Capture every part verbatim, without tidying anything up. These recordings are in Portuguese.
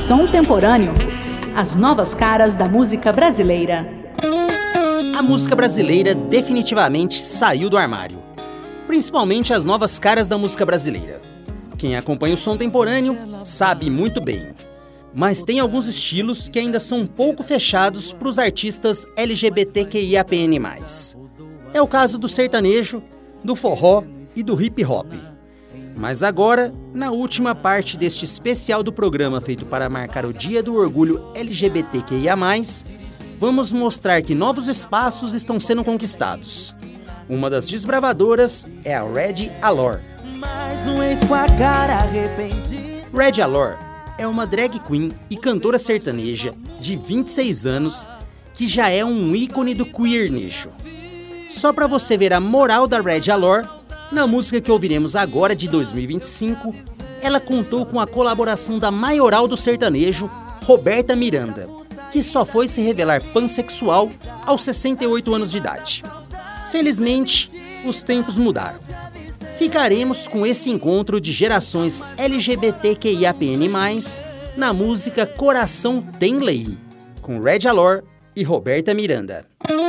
Som Temporâneo. As novas caras da música brasileira. A música brasileira definitivamente saiu do armário. Principalmente as novas caras da música brasileira. Quem acompanha o Som Temporâneo sabe muito bem. Mas tem alguns estilos que ainda são um pouco fechados para os artistas L G B T Q I A P N mais. É o caso do sertanejo, do forró e do hip hop. Mas agora, na última parte deste especial do programa feito para marcar o Dia do Orgulho L G B T Q I A mais, vamos mostrar que novos espaços estão sendo conquistados. Uma das desbravadoras é a Rede Alor. Mais um ex com a cara arrependido. Rede Alor é uma drag queen e cantora sertaneja de vinte e seis anos que já é um ícone do queernejo. Só para você ver a moral da Rede Alor, na música que ouviremos agora de dois mil e vinte e cinco, ela contou com a colaboração da maioral do sertanejo, Roberta Miranda, que só foi se revelar pansexual aos sessenta e oito anos de idade. Felizmente, os tempos mudaram. Ficaremos com esse encontro de gerações L G B T Q I A P N mais, na música Coração Tem Lei, com Rede Alor e Roberta Miranda.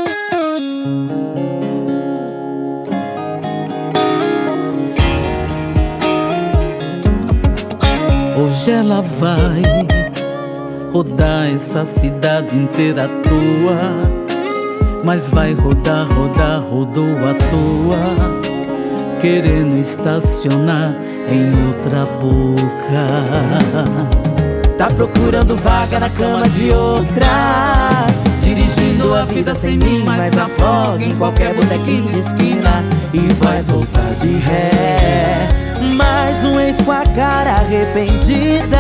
Hoje ela vai rodar essa cidade inteira à toa, mas vai rodar, rodar, rodou à toa, querendo estacionar em outra boca. Tá procurando vaga na cama de outra, dirigindo a vida sem mim, mas afoga em qualquer botequinho de esquina e vai voltar de ré. Mais um ex com a cara arrependida.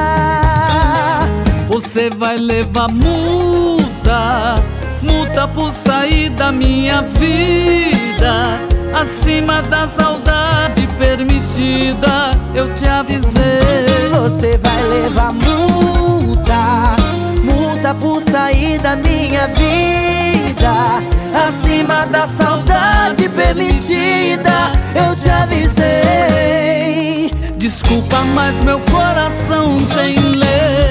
Você vai levar multa, multa por sair da minha vida, acima da saudade permitida, eu te avisei. Você vai levar multa, multa por sair da minha vida, acima da saudade permitida, eu te avisei. Desculpa, mas meu coração tem lei.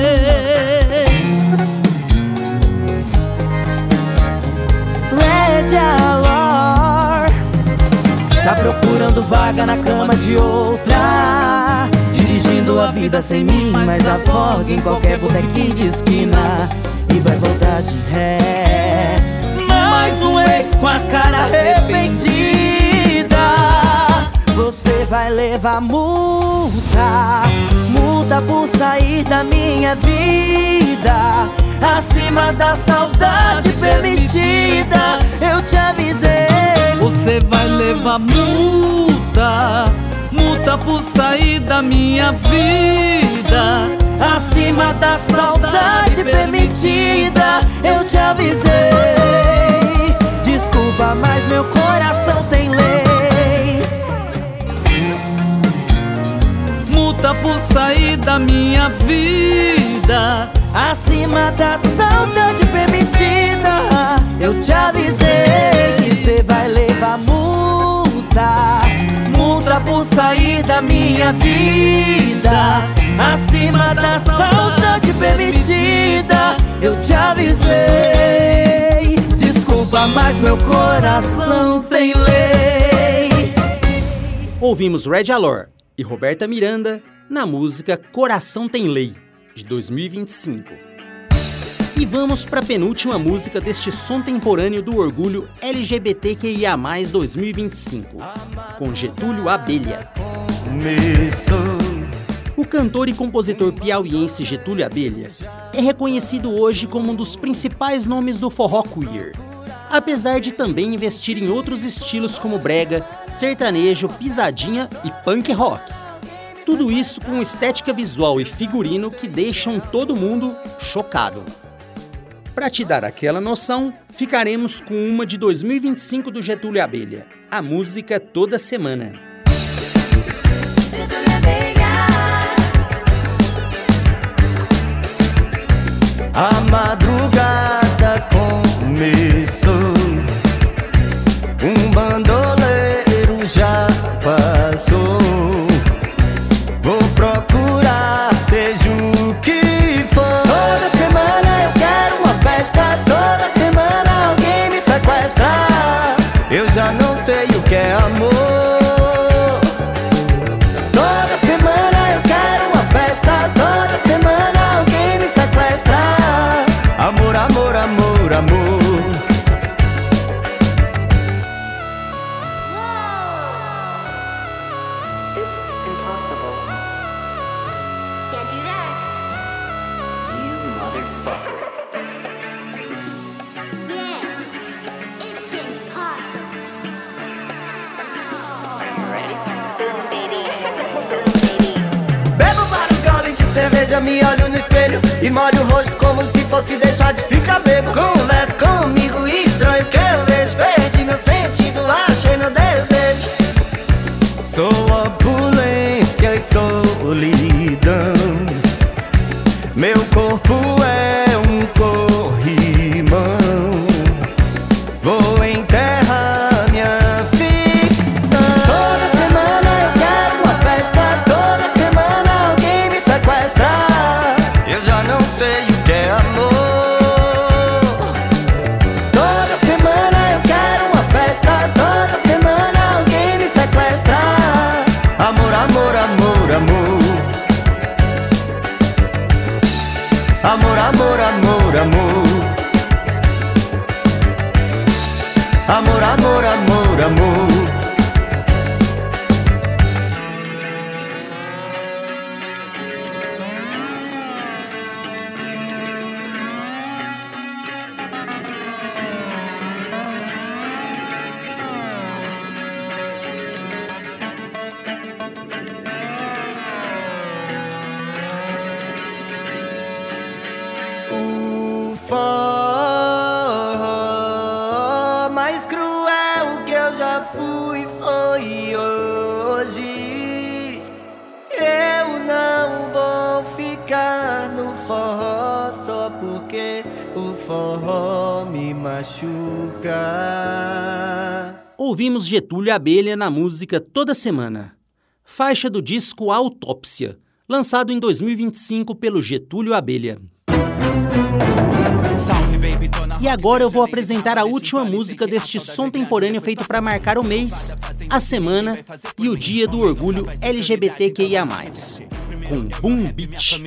Rede Alor. Tá procurando vaga na cama de outra, dirigindo a vida sem mim, mas afoga em qualquer botequinho de esquina e vai voltar de ré. Mais um ex com a cara arrependida. Você vai levar multa, multa por sair da minha vida, acima da saudade permitida, eu te avisei. Você vai levar multa, multa por sair da minha vida, acima da saudade permitida, eu te avisei. Desculpa, mas meu coração tem lei. Multa por sair da minha vida, acima da saudade permitida, eu te avisei que cê vai levar multa, multa por sair da minha vida, acima da saudade permitida, eu te avisei. Desculpa, mas meu coração tem lei. Ouvimos Rede Alor e Roberta Miranda na música Coração Tem Lei, de dois mil e vinte e cinco. E vamos para a penúltima música deste Som Temporâneo do Orgulho L G B T Q I A mais, dois mil e vinte e cinco, com Getúlio Abelha. O cantor e compositor piauiense Getúlio Abelha é reconhecido hoje como um dos principais nomes do forró queer, apesar de também investir em outros estilos como brega, sertanejo, pisadinha e punk rock. Tudo isso com estética visual e figurino que deixam todo mundo chocado. Para te dar aquela noção, ficaremos com uma de dois mil e vinte e cinco do Getúlio Abelha, a música Toda Semana. A madrugada começou, um bandoleiro já passou. Vou procurar, seja o que motherfucker. Bebo vários goles de cerveja, me olho no espelho e molho o rosto como se fosse deixar de ficar bebo. Conversa comigo, estranho que eu vejo. Perdi meu sentido, achei meu desejo. Sou opulência e solidão. Meu corpo é um corrimão. Vou enterrar minha ficção. Toda semana eu quero uma festa. Toda semana alguém me sequestra. Eu já não sei o que é amor. Toda semana eu quero uma festa. Toda semana alguém me sequestra. Amor, amor, amor, amor. Amor, amor, amor, amor. Amor, amor, amor, amor. O forró mais cruel que eu já fui foi hoje. Eu não vou ficar no forró só porque o forró me machuca. Ouvimos Getúlio Abelha na música Toda Semana, faixa do disco Autópsia, lançado em dois mil e vinte e cinco pelo Getúlio Abelha. E agora eu vou apresentar a última música deste som temporâneo feito para marcar o mês, a semana e o dia do orgulho L G B T Q I A mais, com Boom Beach.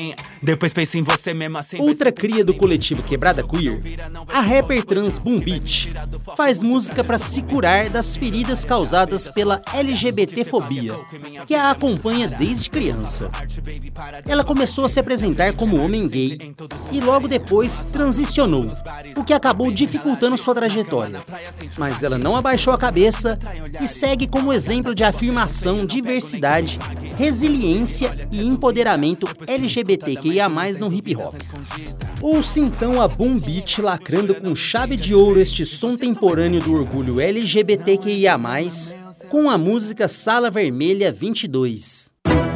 Outra cria do coletivo Quebrada Queer, a rapper trans Boom Beach faz música para se curar das feridas causadas pela L G B T fobia, que a acompanha desde criança. Ela começou a se apresentar como homem gay e logo depois transicionou, o que acabou dificultando sua trajetória. Mas ela não abaixou a cabeça e segue como exemplo de afirmação, diversidade, resiliência e empoderamento L G B T Q I A mais, no hip hop. Ouça então a Boom Beach lacrando com chave de ouro este som temporâneo do orgulho L G B T Q I A mais, com a música Sala Vermelha vinte e dois.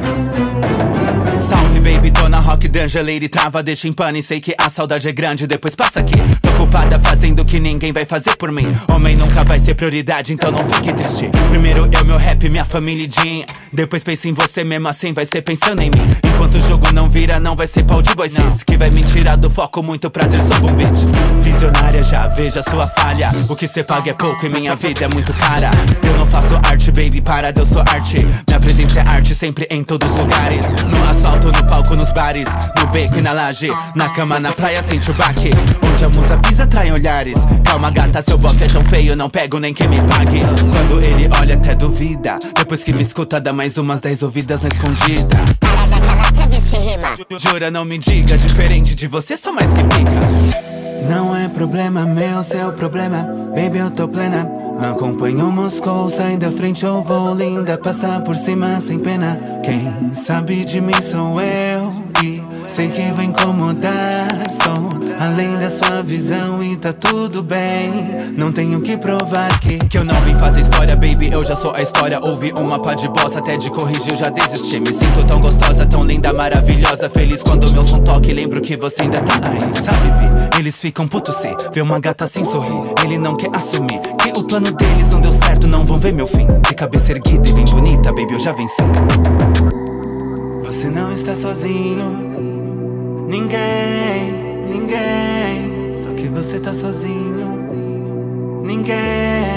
Salve baby, tô na rock danger, lady trava, deixa em pane. Sei que a saudade é grande, depois passa aqui. Tô ocupada fazendo o que ninguém vai fazer por mim. Homem nunca vai ser prioridade, então não fique triste. Primeiro eu, meu rap, minha família e Jean. Depois pense em você, mesmo assim vai ser pensando em mim. Enquanto o jogo não vira, não vai ser pau de boi cis, que vai me tirar do foco, muito prazer, sou Boom Beach. Visionária, já veja sua falha. O que cê paga é pouco e minha vida é muito cara. Eu não faço arte, baby, para, eu sou arte. Minha presença é arte, sempre em todos os lugares. No asfalto, no palco, nos bares, no beco e na laje, na cama, na praia, sente o baque. Onde a musa pisa, trai olhares. Calma gata, seu bofe é tão feio, não pego nem quem me pague. Quando ele olha até duvida, depois que me escuta dá mais umas dez ouvidas na escondida. Jura, não me diga, diferente de você sou mais que pica. Não é problema meu, seu problema, baby eu tô plena. Não acompanho Moscou, sai da frente eu vou linda. Passar por cima sem pena, quem sabe de mim sou eu. E sei que vai incomodar, sou além da sua visão e tá tudo bem. Não tenho que provar que Que eu não vim fazer história, baby, eu já sou a história. Ouvi uma pá de bosta, até de corrigir eu já desisti. Me sinto tão gostosa, tão linda, maravilhosa. Feliz quando o meu som toca e lembro que você ainda tá aí. Sabe, Bi? Eles ficam putos se vê uma gata assim sorrir. Ele não quer assumir que o plano deles não deu certo, não vão ver meu fim. De cabeça erguida e bem bonita, baby, eu já venci. Você não está sozinho, ninguém, ninguém. Só que você tá sozinho, ninguém.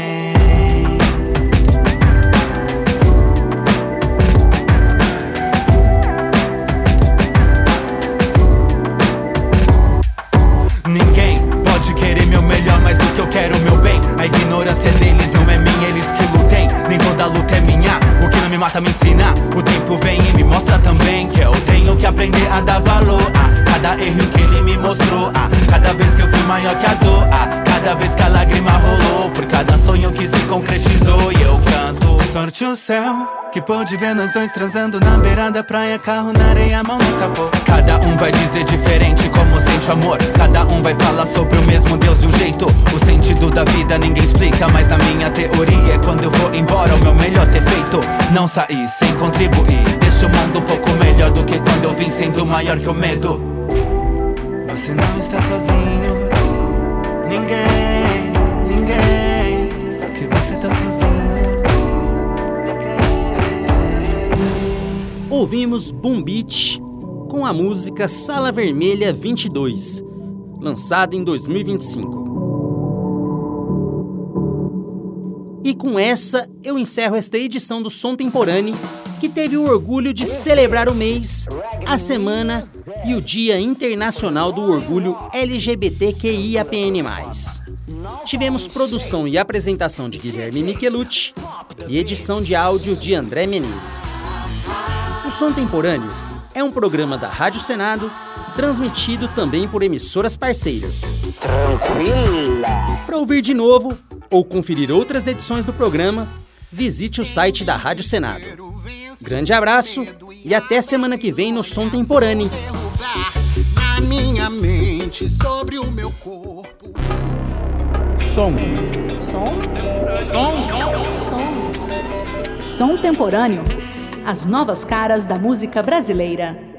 Ninguém pode querer meu melhor mais do que eu quero meu bem. A ignorância deles não é minha, eles que lutem. Nem toda luta é minha, o que não me mata me ensina. O tempo vem e me mostra também que eu tenho que aprender a dar valor a cada erro e querer mostrou. Ah, cada vez que eu fui maior que a dor. Ah, cada vez que a lágrima rolou, por cada sonho que se concretizou. E eu canto: sorte o céu que pôde ver nós dois transando na beira da praia, carro na areia, mão no capô. Cada um vai dizer diferente como sente o amor. Cada um vai falar sobre o mesmo Deus de um jeito. O sentido da vida ninguém explica, mas na minha teoria é quando eu vou embora, o meu melhor ter feito. Não sair sem contribuir, deixa o mundo um pouco melhor do que quando eu vim, sendo maior que o medo. Você não está sozinho, ninguém, ninguém, só que você tá sozinho. Ouvimos Boom Beach com a música Sala Vermelha vinte e dois, lançada em dois mil e vinte e cinco. E com essa eu encerro esta edição do Som Temporâneo, que teve o orgulho de celebrar o mês, a semana e o Dia Internacional do Orgulho L G B T Q I A P N mais. Tivemos produção e apresentação de Guilherme Michelucci e edição de áudio de André Menezes. O Som Temporâneo é um programa da Rádio Senado, transmitido também por emissoras parceiras. Tranquila! Para ouvir de novo ou conferir outras edições do programa, visite o site da Rádio Senado. Grande abraço e até semana que vem no Som Temporâneo. Na minha mente sobre o meu corpo. Som. Som? Som. Som. Som Temporâneo. As novas caras da música brasileira.